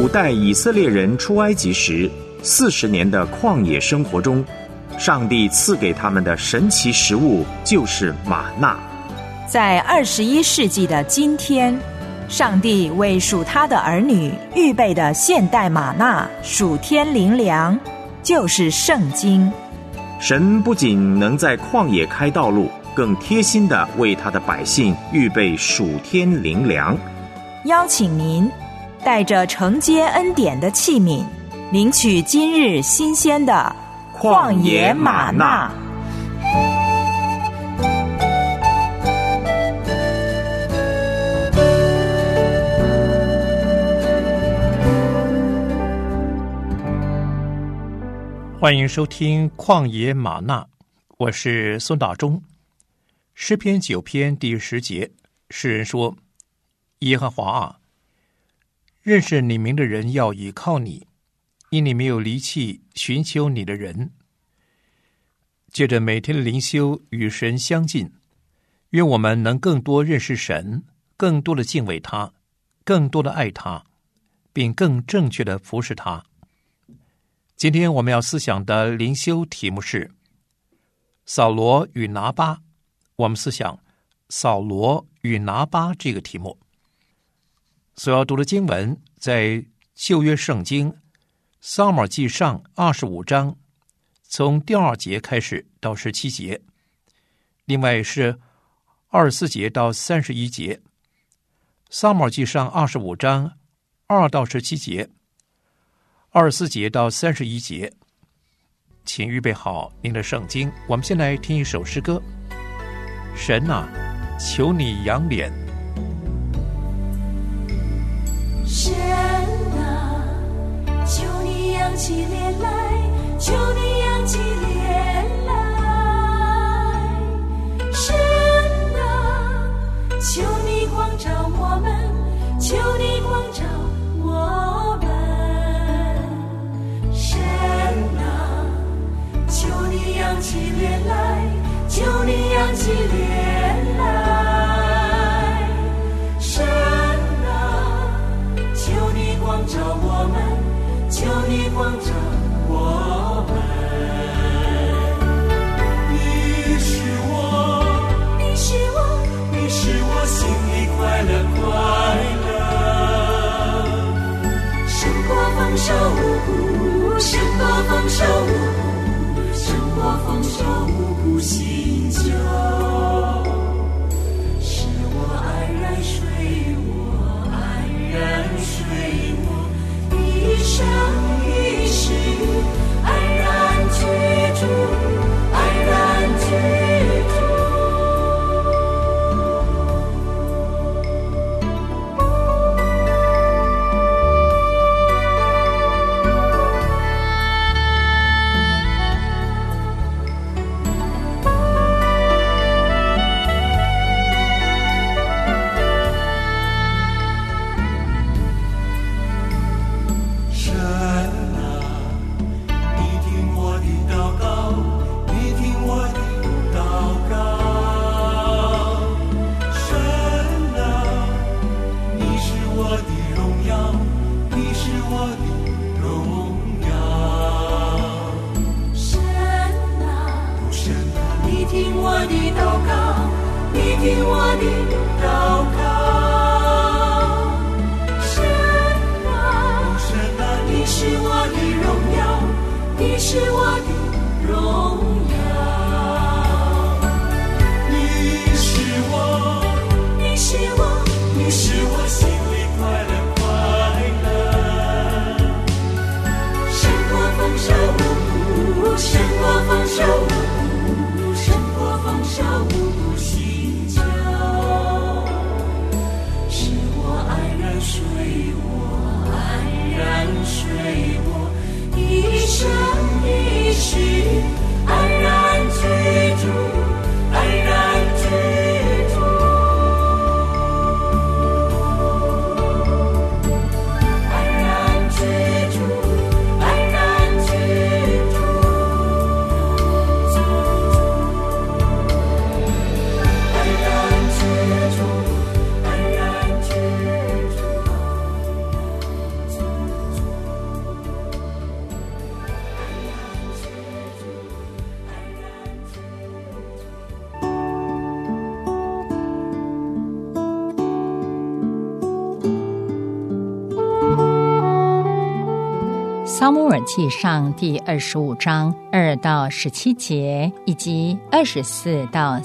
古代以色列人出埃及时40年的旷野生活中，上帝赐给他们的神奇食物就是玛纳。 在21世纪的今天，上帝为属他的儿女预备的现代玛纳属天灵粮，就是圣经。 神不仅能在旷野开道路，更贴心地为他的百姓预备属天灵粮。 邀请您带着承接恩典的器皿，领取今日新鲜的旷野玛纳。 欢迎收听旷野玛纳，我是孙大中。诗篇9篇第10节，诗人说：耶和华啊，认识你名的人要倚靠你，因你没有离弃寻求你的人。借着每天的灵修与神相近，愿我们能更多认识神，更多的敬畏他，更多的爱他，并更正确的服侍他。今天我们要思想的灵修题目是扫罗与拿巴。我们思想扫罗与拿巴这个题目。所要读的经文在旧约圣经撒母耳记上25章，从第2节开始到17节，另外是24节到31节。撒母耳记上25章2到17节，24节到31节。请预备好您的圣经，我们先来听一首诗歌。神啊，求你扬脸。 神啊，求你扬起脸来，求你扬起脸来。神啊，求你光照我们，求你光照我们。神啊，求你扬起脸来，求你扬起脸来。神啊，求你光照我们，求你光照我们。你是我，你是我，你是我心里快乐快乐。胜过丰收五谷，胜过丰收五谷，胜过丰收五谷新酒。使我安然睡卧，安然睡卧，一生一世安然居住，安然居住。 撒母耳记上第25章2到17节以及24到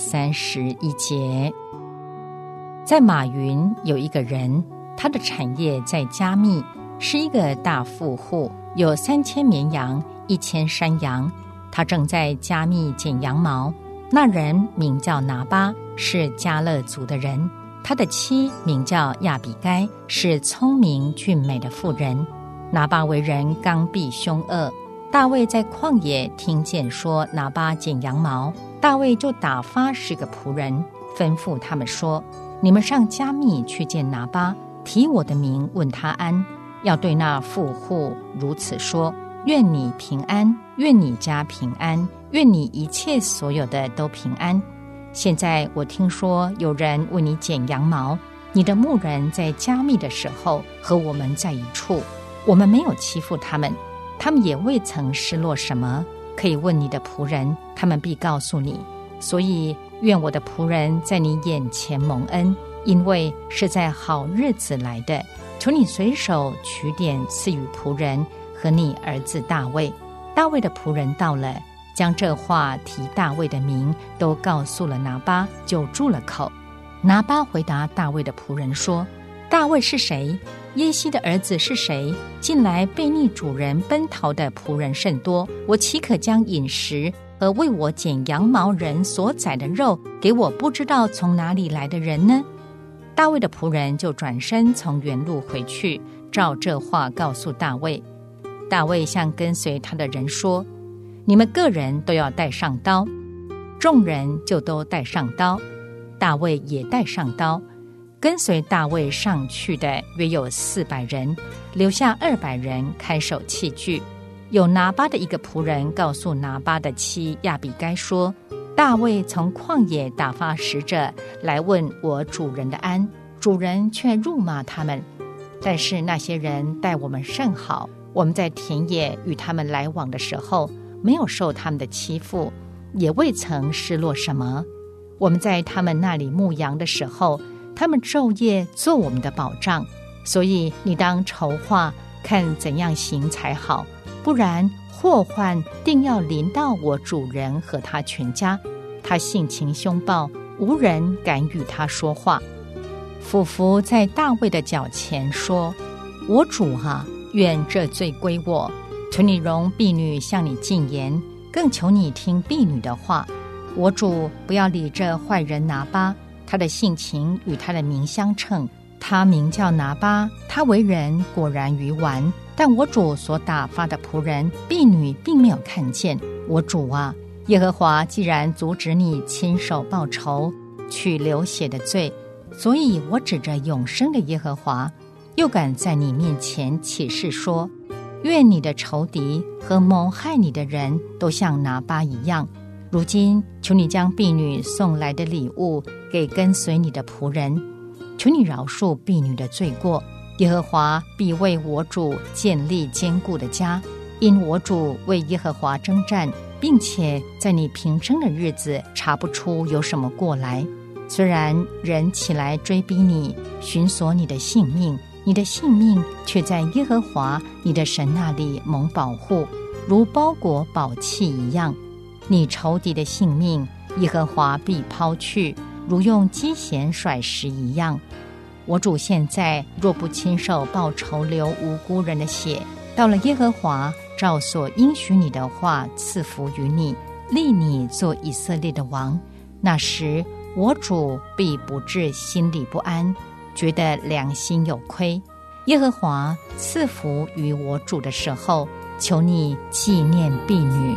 31节。在马云有一个人，他的产业在加密，是一个大富户，有3000绵羊，1000山羊。他正在加密剪羊毛。那人名叫拿巴，是迦勒族的人。他的妻名叫亚比该，是聪明俊美的妇人。拿巴为人刚愎凶恶。大卫在旷野听见说拿巴剪羊毛，大卫就打发10个仆人，吩咐他们说：你们上加密去见拿巴，提我的名问他安，要对那富户如此说：愿你平安，愿你家平安，愿你一切所有的都平安。现在我听说有人为你剪羊毛，你的牧人在加密的时候和我们在一处，我们没有欺负他们，他们也未曾失落什么，可以问你的仆人，他们必告诉你。所以愿我的仆人在你眼前蒙恩，因为是在好日子来的。求你随手取点赐予仆人和你儿子大卫。大卫的仆人到了，将这话提大卫的名都告诉了拿巴，就住了口。拿巴回答大卫的仆人说：大卫是谁？耶西的儿子是谁？近来背逆主人奔逃的仆人甚多，我岂可将饮食和为我剪羊毛人所宰的肉给我不知道从哪里来的人呢？大卫的仆人就转身从原路回去，照这话告诉大卫。大卫向跟随他的人说：你们个人都要带上刀。众人就都带上刀，大卫也带上刀。跟随大卫上去的约有400人，留下200人看守器具。有拿巴的一个仆人告诉拿巴的妻亚比该说：大卫从旷野打发使者来问我主人的安，主人却辱骂他们。但是那些人待我们甚好，我们在田野与他们来往的时候，没有受他们的欺负，也未曾失落什么。我们在他们那里牧羊的时候，他们昼夜做我们的保障。所以你当筹划，看怎样行才好，不然祸患定要临到我主人和他全家。他性情凶暴，无人敢与他说话。俯伏在大卫的脚前说：我主啊，愿这罪归我，求你容婢女向你进言，更求你听婢女的话。我主不要理这坏人拿巴，他的性情与他的名相称。他名叫拿巴，他为人果然愚顽，但我主所打发的仆人婢女并没有看见。我主啊，耶和华既然阻止你亲手报仇，取流血的罪，所以我指着永生的耶和华，又敢在你面前起誓说：愿你的仇敌和谋害你的人都像拿巴一样。如今求你将婢女送来的礼物给跟随你的仆人，求你饶恕婢女的罪过。耶和华必为我主建立坚固的家，因我主为耶和华征战，并且在你平生的日子查不出有什么过来。虽然人起来追逼你，寻索你的性命，你的性命却在耶和华你的神那里蒙保护，如包裹宝器一样。你仇敌的性命，耶和华必抛去，如用机弦甩石一样。我主现在若不亲手报仇，流无辜人的血，到了耶和华照所应许你的话赐福于你，立你做以色列的王，那时我主必不至心里不安，觉得良心有亏。耶和华赐福于我主的时候，求你纪念婢女。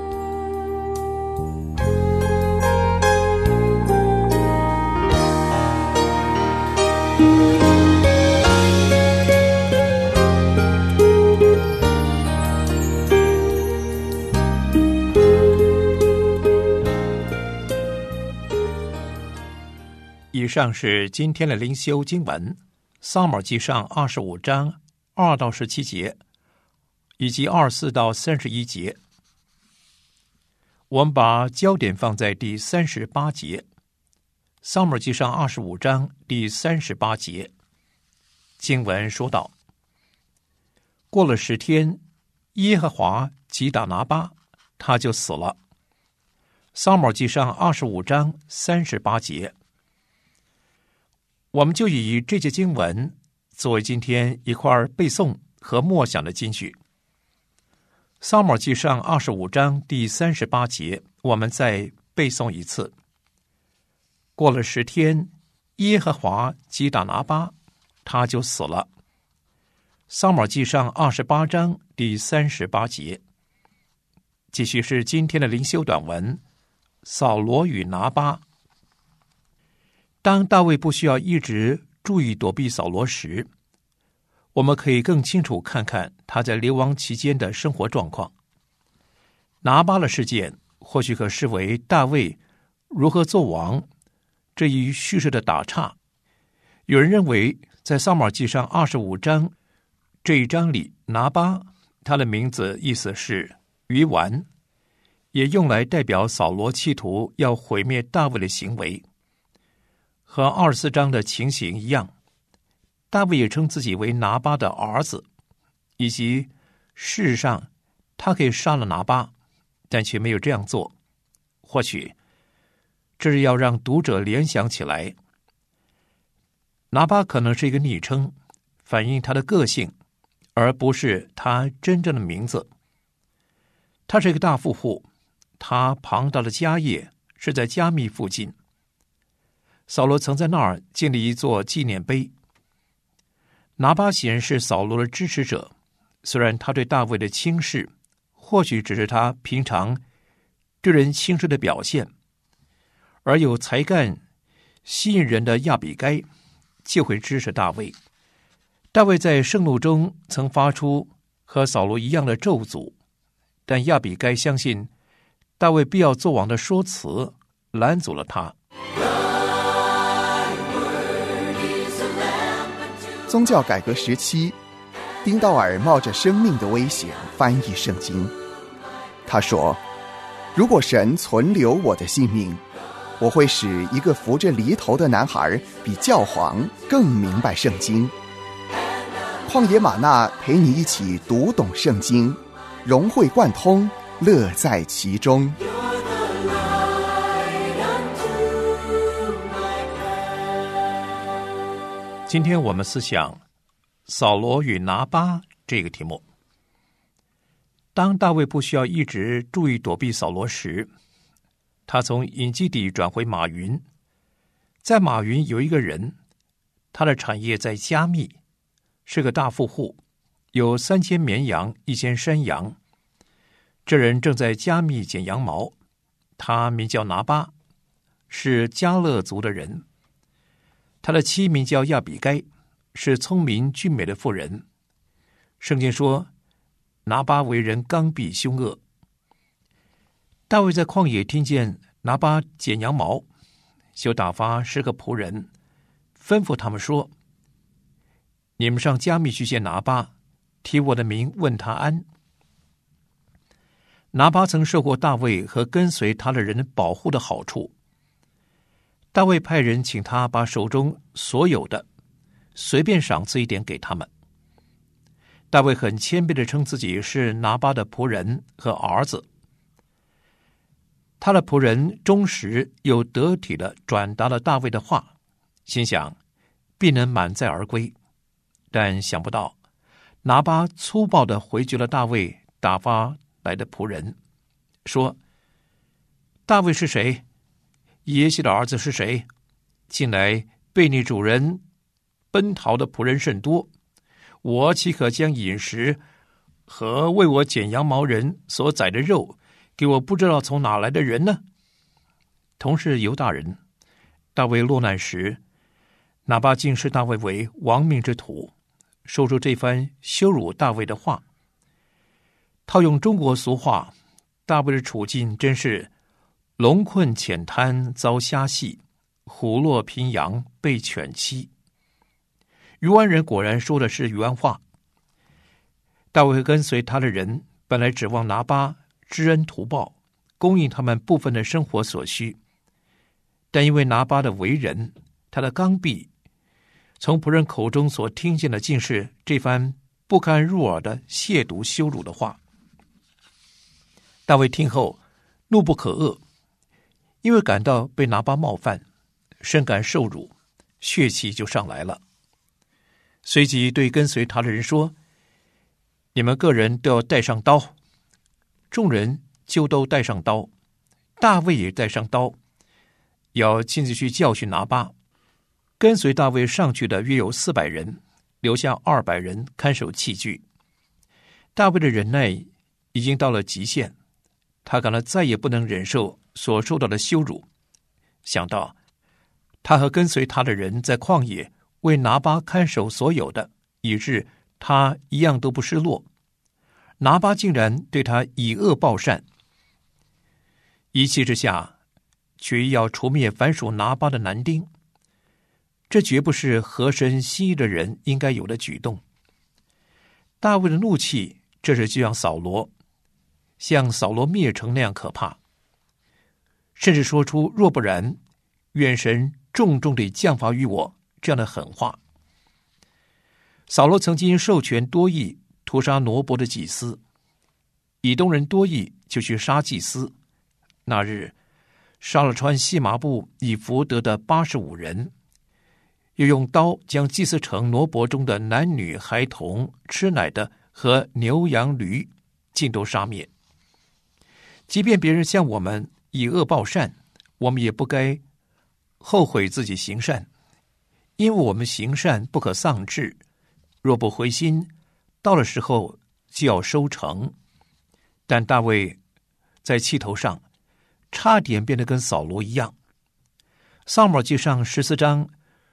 以上是今天的灵修经文，撒母耳记上25章2到17节，以及24到31节。我们把焦点放在第38节，撒母耳记上25章第38节，经文说道：过了10天， 耶和华击打拿巴，他就死了。撒母耳记上25章38节。我们就以这节经文作为今天一块背诵和默想的金句。撒母耳记上25章第38节，我们再背诵一次。过了10天，耶和华击打拿巴，他就死了。撒母耳记上28章第38节。继续是今天的灵修短文，扫罗与拿巴。当大卫不需要一直注意躲避扫罗时，我们可以更清楚看看他在流亡期间的生活状况。拿巴的事件或许可视为大卫如何做王这一叙事的打岔。有人认为在撒母耳记上25章这一章里，拿巴他的名字意思是鱼丸，也用来代表扫罗企图要毁灭大卫的行为。和24章的情形一样，大卫也称自己为拿巴的儿子，以及事实上他可以杀了拿巴，但却没有这样做。或许这是要让读者联想起来，拿巴可能是一个昵称，反映他的个性，而不是他真正的名字。他是一个大富户，他庞大的家业是在加密附近。扫罗曾在那儿建立一座纪念碑。拿巴显然是扫罗的支持者，虽然他对大卫的轻视或许只是他平常对人轻视的表现，而有才干吸引人的亚比该就会支持大卫。大卫在盛怒中曾发出和扫罗一样的咒诅，但亚比该相信大卫必要做王的说辞，拦阻了他。 宗教改革时期，丁道尔冒着生命的危险翻译圣经。他说，如果神存留我的性命，我会使一个扶着犁头的男孩比教皇更明白圣经。旷野玛纳陪你一起读懂圣经，融会贯通，乐在其中。 今天我们思想扫罗与拿巴这个题目。当大卫不需要一直注意躲避扫罗时，他从隐基底转回马云。在马云有一个人，他的产业在加密，是个大富户，有3000绵羊，1000山羊。这人正在加密剪羊毛，他名叫拿巴，是加勒族的人。他的妻名叫亚比该，是聪明俊美的妇人。圣经说，拿巴为人刚愎凶恶。大卫在旷野听见拿巴剪羊毛，就打发10个仆人，吩咐他们说：你们上加密去见拿巴，提我的名问他安。拿巴曾受过大卫和跟随他的人保护的好处。大卫派人请他把手中所有的随便赏赐一点给他们。大卫很谦卑地称自己是拿巴的仆人和儿子。他的仆人忠实又得体地转达了大卫的话，心想必能满载而归。但想不到拿巴粗暴地回绝了大卫打发来的仆人，说：大卫是谁？耶西的儿子是谁？近来被你主人奔逃的仆人甚多，我岂可将饮食和为我剪羊毛人所宰的肉给我不知道从哪来的人呢？同是犹大人，大卫落难时，拿巴竟视大卫为亡命之徒，说出这番羞辱大卫的话。套用中国俗话，大卫的处境真是龙困浅滩遭虾戏，虎落平阳被犬欺。鱼湾人果然说的是鱼湾话。大卫跟随他的人本来指望拿巴知恩图报，供应他们部分的生活所需，但因为拿巴的为人，他的刚愎，从仆人口中所听见的竟是这番不堪入耳的亵渎羞辱的话。 大卫听后怒不可遏，因为感到被拿巴冒犯，深感受辱，血气就上来了。随即对跟随他的人说：你们个人都要带上刀。众人就都带上刀，大卫也带上刀，要亲自去教训拿巴。跟随大卫上去的约有400人，留下200人看守器具。大卫的忍耐已经到了极限，他感到再也不能忍受所受到的羞辱，想到他和跟随他的人在旷野为拿巴看守所有的，以致他一样都不失落。拿巴竟然对他以恶报善，一气之下，却要除灭凡属拿巴的男丁，这绝不是合神心意的人应该有的举动。大卫的怒气，这是就像扫罗灭城那样可怕，甚至说出若不然，愿神重重地降罚于我这样的狠话。扫罗曾经授权多益屠杀挪伯的祭司，以东人多益就去杀祭司。那日杀了穿细麻布以弗得的85人，又用刀将祭司城挪伯中的男女孩童、吃奶的和牛羊驴尽都杀灭。即便别人向我们以恶报善，我们也不该后悔自己行善，因为我们行善不可丧志，若不回心，到了时候就要收成。但大卫在气头上差点变得跟扫罗一样。撒母耳记上14章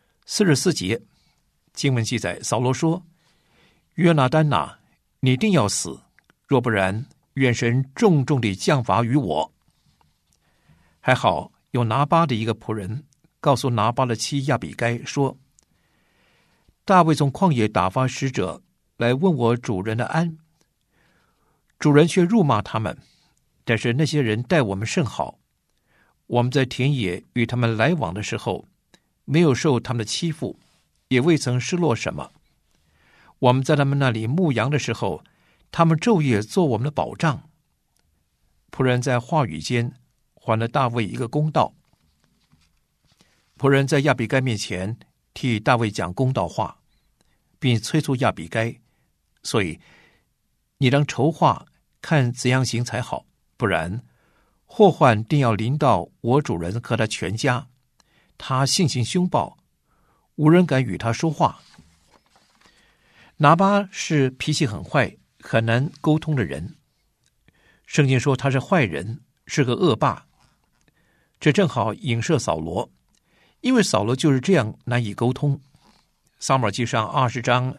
44节经文记载，扫罗说：约拿单哪，你定要死，若不然，愿神重重地降罚于我。还好有拿巴的一个仆人告诉拿巴的妻亚比该说：大卫从旷野打发使者来问我主人的安，主人却辱骂他们，但是那些人待我们甚好，我们在田野与他们来往的时候，没有受他们的欺负，也未曾失落什么。我们在他们那里牧羊的时候，他们昼夜做我们的保障。仆人在话语间还了大卫一个公道。仆人在亚比该面前替大卫讲公道话，并催促亚比该，所以你当筹划看怎样行才好，不然祸患定要临到我主人和他全家。他性情凶暴，无人敢与他说话。拿巴是脾气很坏、很难沟通的人，圣经说他是坏人，是个恶霸。这正好影射扫罗，因为扫罗就是这样难以沟通。撒母耳记上20章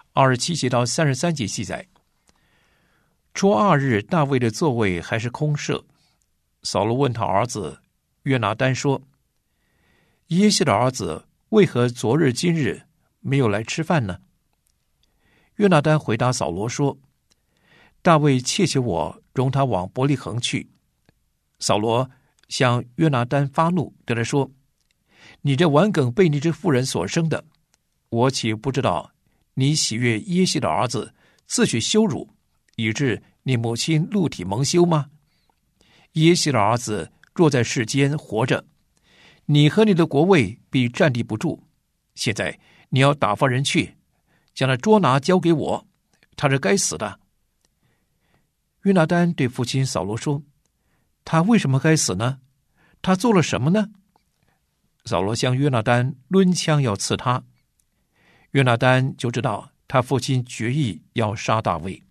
27节到33节记载，初2日，大卫的座位还是空设。扫罗问他儿子约拿单说：耶西的儿子为何昨日今日没有来吃饭呢？约拿单回答扫罗说：大卫切求我容他往伯利恒去。扫罗向约拿单发怒，对他说：你这顽梗悖逆之妇人所生的，我岂不知道你喜悦耶西的儿子自取羞辱，以致你母亲露体蒙羞吗？耶西的儿子若在世间活着，你和你的国位必站立不住。现在你要打发人去，将那捉拿交给我，他是该死的。约拿单对父亲扫罗说：他为什么该死呢？他做了什么呢？扫罗向约拿单抡枪要刺他，约拿单就知道他父亲决意要杀大卫。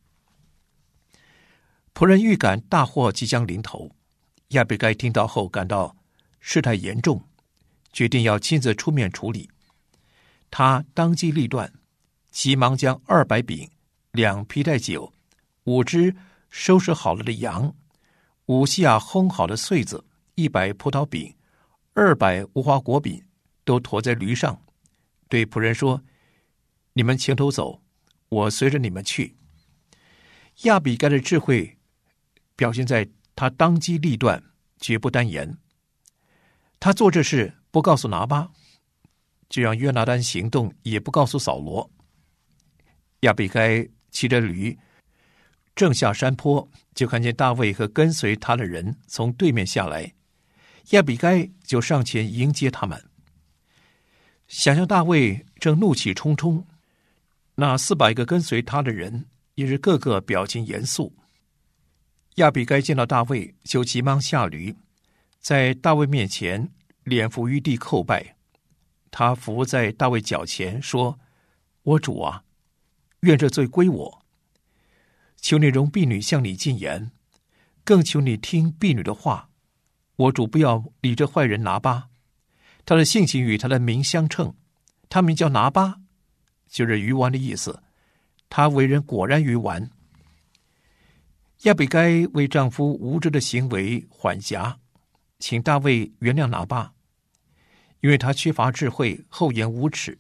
仆人预感大祸即将临头，亚比该听到后感到事态严重，决定要亲自出面处理。他当机立断，急忙将200饼、2皮带酒、5只收拾好了的羊、5西烘好的穗子、100葡萄饼、200无花果饼都驮在驴上，对仆人说：你们前头走，我随着你们去。亚比该的智慧表现在他当机立断，绝不单言。他做这事不告诉拿巴，就让约拿单行动也不告诉扫罗。亚比该骑着驴， 正下山坡，就看见大卫和跟随他的人从对面下来，亚比该就上前迎接他们。想象大卫正怒气冲冲，那400个跟随他的人也是个个表情严肃。亚比该见到大卫，就急忙下驴，在大卫面前脸伏于地叩拜。他伏在大卫脚前说：“我主啊，愿这罪归我。求你容婢女向你进言，更求你听婢女的话。我主不要理这坏人拿巴，他的性情与他的名相称，他名叫拿巴，就是鱼丸的意思。他为人果然鱼丸。”亚比该为丈夫无知的行为缓颊，请大卫原谅拿巴，因为他缺乏智慧，厚颜无耻。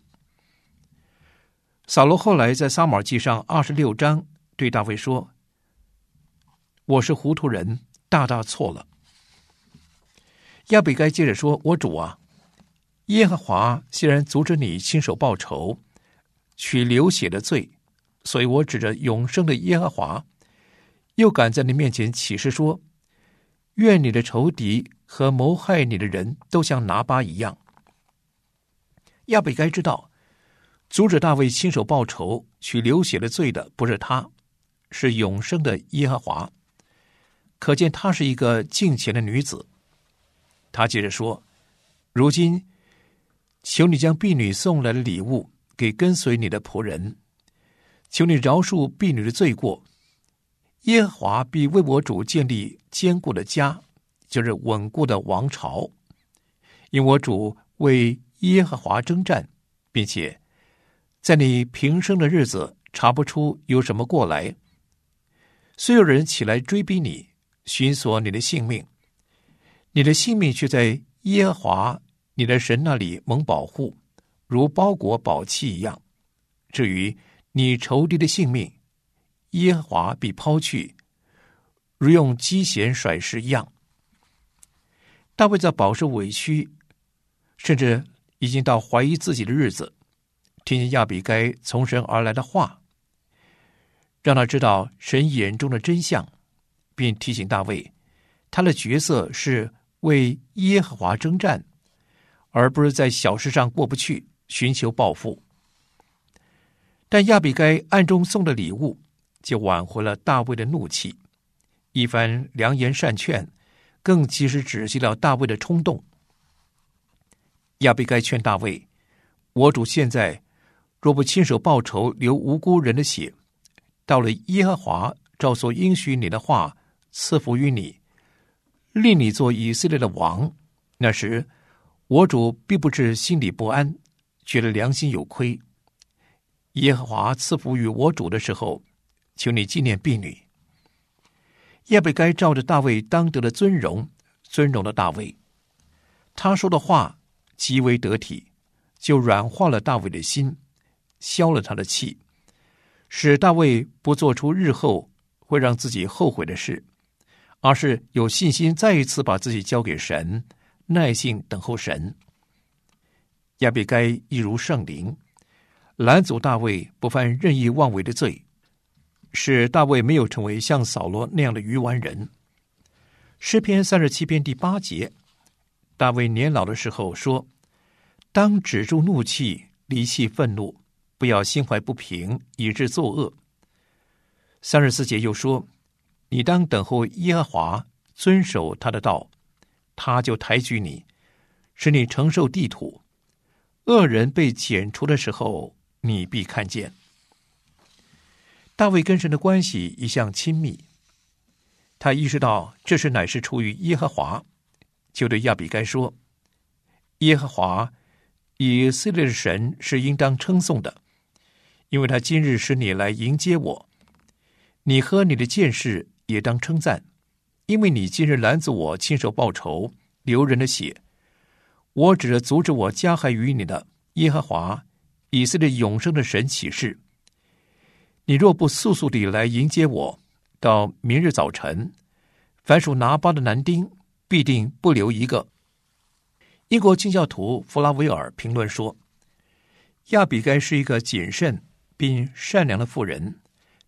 扫罗后来在撒母耳记上26章对大卫说：“我是糊涂人，大大错了。”亚比该接着说：“我主啊，耶和华既然阻止你亲手报仇，取流血的罪，所以我指着永生的耶和华，又敢在你面前起誓说，愿你的仇敌和谋害你的人都像拿巴一样。”亚比该知道，阻止大卫亲手报仇、取流血的罪的不是他，是永生的耶和华。可见她是一个敬虔的女子。他接着说：“如今，求你将婢女送来的礼物给跟随你的仆人，求你饶恕婢女的罪过。耶和华必为我主建立坚固的家，就是稳固的王朝。因我主为耶和华征战，并且在你平生的日子查不出有什么过来。虽有人起来追逼你，寻索你的性命，你的性命却在耶和华你的神那里蒙保护，如包裹宝器一样。至于你仇敌的性命，耶和华必抛去，如用机弦甩石一样。”大卫在饱受委屈，甚至已经到怀疑自己的日子，听见亚比该从神而来的话，让他知道神眼中的真相，并提醒大卫，他的角色是为耶和华征战，而不是在小事上过不去，寻求报复。但亚比该暗中送的礼物，就挽回了大卫的怒气，一番良言善劝，更及时止息了大卫的冲动。亚比该劝大卫：“我主现在若不亲手报仇，流无辜人的血，到了耶和华照所应许你的话赐福于你，令你做以色列的王，那时我主必不至心里不安，觉得良心有亏。耶和华赐福于我主的时候，求你纪念婢女。”亚比该照着大卫当得的尊荣了大卫，他说的话极为得体，就软化了大卫的心，消了他的气，使大卫不做出日后会让自己后悔的事，而是有信心再一次把自己交给神，耐心等候神。亚比该一如圣灵，拦阻大卫不犯任意妄为的罪，使大卫没有成为像扫罗那样的愚顽人。诗篇37篇第8节，大卫年老的时候说：“当止住怒气，离弃愤怒，不要心怀不平，以致作恶。”34节又说：“你当等候耶和华，遵守他的道，他就抬举你，使你承受地土。恶人被剪除的时候，你必看见。”大卫跟神的关系一向亲密，他意识到这事乃是出于耶和华，就对亚比该说：“耶和华以色列的神是应当称颂的，因为他今日使你来迎接我。你和你的剑士也当称赞，因为你今日拦阻我亲手报仇，流人的血。我指着阻止我加害于你的耶和华以色列永生的神起誓，你若不速速地来迎接我，到明日早晨，凡属拿巴的男丁必定不留一个。”英国清教徒弗拉维尔评论说，亚比该是一个谨慎并善良的妇人，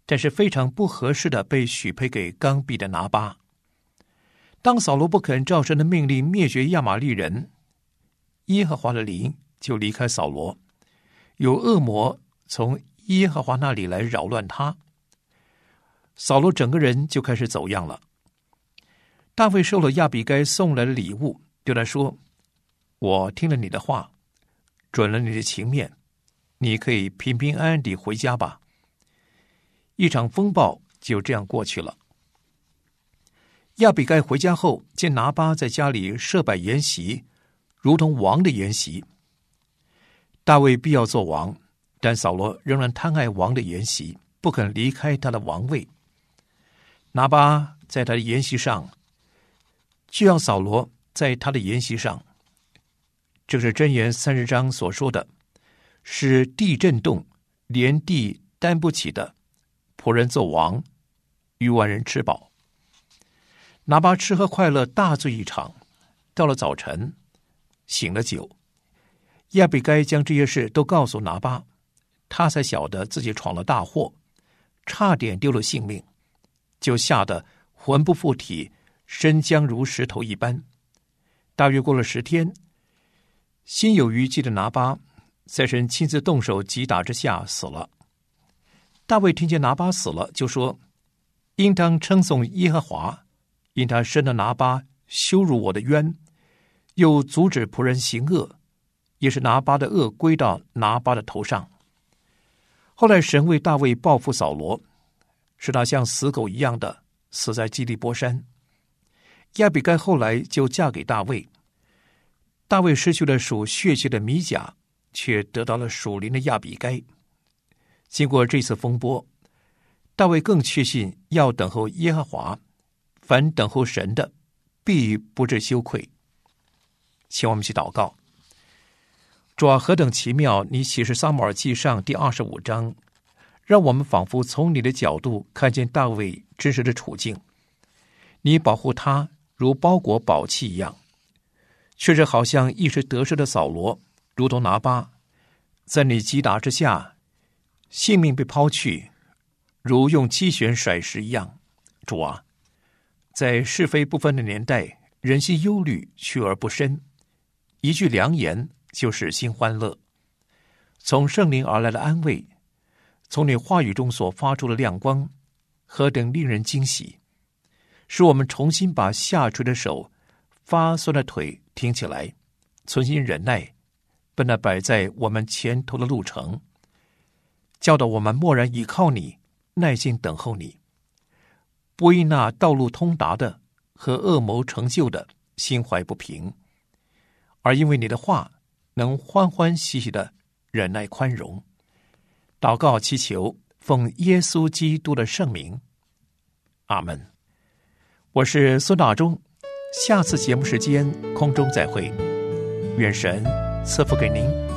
但是非常不合适的被许配给刚愎的拿巴。当扫罗不肯照神的命令灭绝亚玛力人，耶和华的灵就离开扫罗，有恶魔从耶和华那里来扰乱他，扫罗整个人就开始走样了。大卫收了亚比该送来的礼物，对他说：我听了你的话，准了你的情面，你可以平平安安地回家吧。一场风暴就这样过去了。亚比该回家后，见拿巴在家里设摆筵席，如同王的筵席。大卫必要做王，但扫罗仍然贪爱王的筵席，不肯离开他的王位。拿巴在他的筵席上，就让扫罗在他的筵席上。这是箴言30章所说的，使地震动，连地担不起的，仆人做王，逾万人吃饱。拿巴吃喝快乐，大醉一场。到了早晨，醒了酒。亚比该将这些事都告诉拿巴，他才晓得自己闯了大祸，差点丢了性命，就吓得魂不附体，身僵如石头一般。大约过了10天，心有余悸的拿巴在神亲自动手击打之下死了。大卫听见拿巴死了，就说：应当称颂耶和华，因他生了拿巴，羞辱我的冤，又阻止仆人行恶，也是拿巴的恶归到拿巴的头上。后来神为大卫报复扫罗，使他像死狗一样的死在基利波山。亚比该后来就嫁给大卫，大卫失去了属血气的米甲，却得到了属灵的亚比该。经过这次风波，大卫更确信要等候耶和华，凡等候神的，必不致羞愧。请我们去祷告。主啊，何等奇妙！你启示撒母耳记上第25章，让我们仿佛从你的角度看见大卫真实的处境。你保护他如包裹宝器一样，却是好像一时得势的扫罗，如同拿巴，在你击打之下，性命被抛去，如用机旋甩石一样。主啊，在是非不分的年代，人心忧虑，去而不深，一句良言就使心欢乐。从圣灵而来的安慰，从你话语中所发出的亮光，何等令人惊喜！使我们重新把下垂的手、发酸的腿挺起来，存心忍耐，奔那摆在我们前头的路程，教导我们默然倚靠你，耐心等候你，不因那道路通达的和恶谋成就的心怀不平，而因为你的话能欢欢喜喜的忍耐宽容。祷告祈求，奉耶稣基督的圣名，阿们。我是孙大中，下次节目时间空中再会，愿神赐福给您。